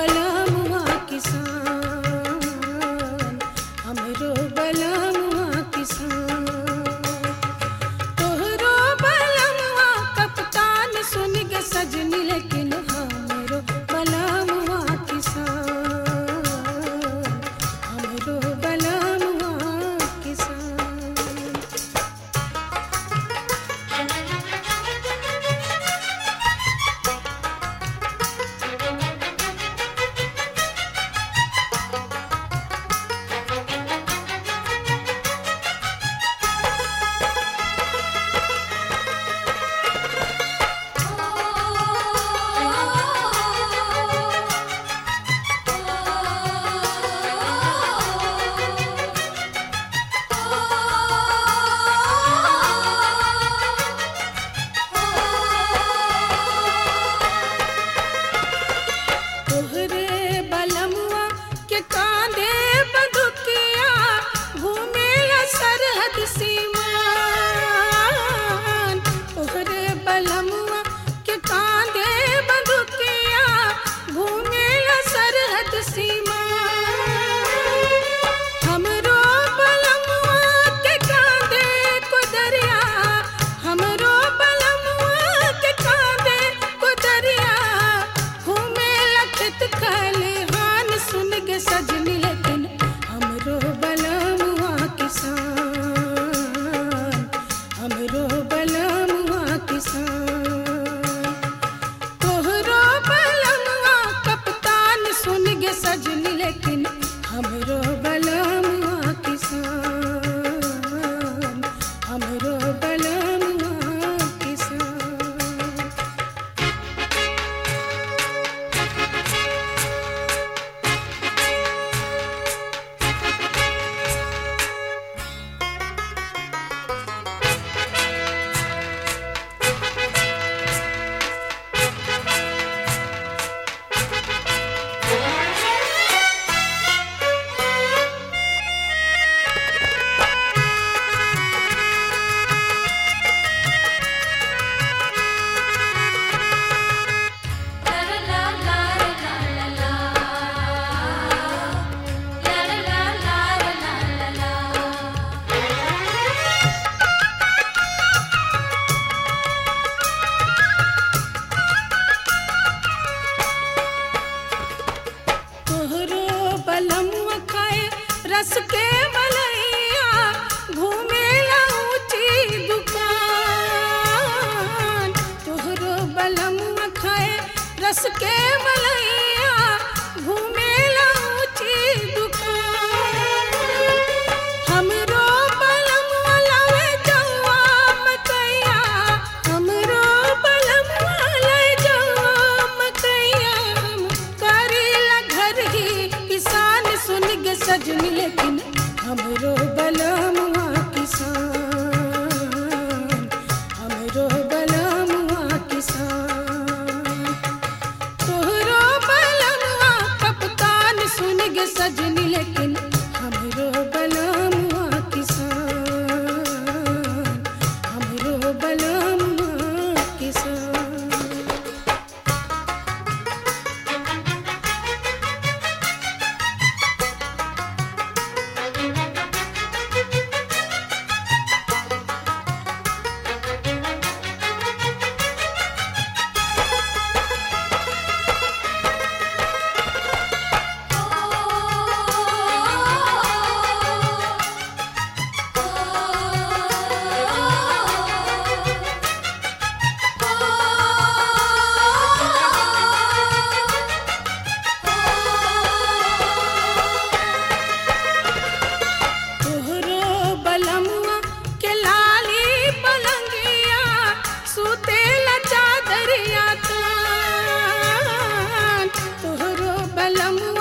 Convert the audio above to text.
बलमुआ किसान, हमरो बलमुआ किसान। तोहरो बलमुआ कप्तान सुन गे सजनी, लेकिन हमरो बलमुआ किसान, हमरो बलमुआ किसान। तोहरे बलमुआ के कांधे बंदूकिया, घूमेला सरहद सीमान। तोहरे बलमुआ के कांधे बंदूकिया, घूमेला सरहद सीमान। हमरो बलमुआ के कांधे को दरिया, हमरो बलमुआ के कांधे को दरिया, घूमेला खेत खलिहान सुन गे सजनी, लेकिन हमरो बलमुआ किसान, हमरो बलमुआ किसान। तोहरो बलमुआ कप्तान सुन गे सजनी, लेकिन हमरो बलमुआ किसान, हमरो बलमुआ किसान। तोहरो बलमुआ खाए रस के मलैया, घूमेला ऊंची दुकान। तोहरो बलमुआ खाए रस के मलैया, घूमेला ऊंची दुकान। हमरो बलमुआ लावे जौआ मकैया, हमरो बलमुआ लावे जौआ मकैया। हम करीला घर ही किसान सुन गे सजनी, लेकिन हमरो बलमुआ किसान, हमरो बलमुआ किसान। तोहरो बलमुआ कप्तान सुन गे सजनी, लेकिन हमरो बलमुआ किसान, हमरो बलमुआ किसान। सुतेला चादरिया तान, तोहरो बलमुआ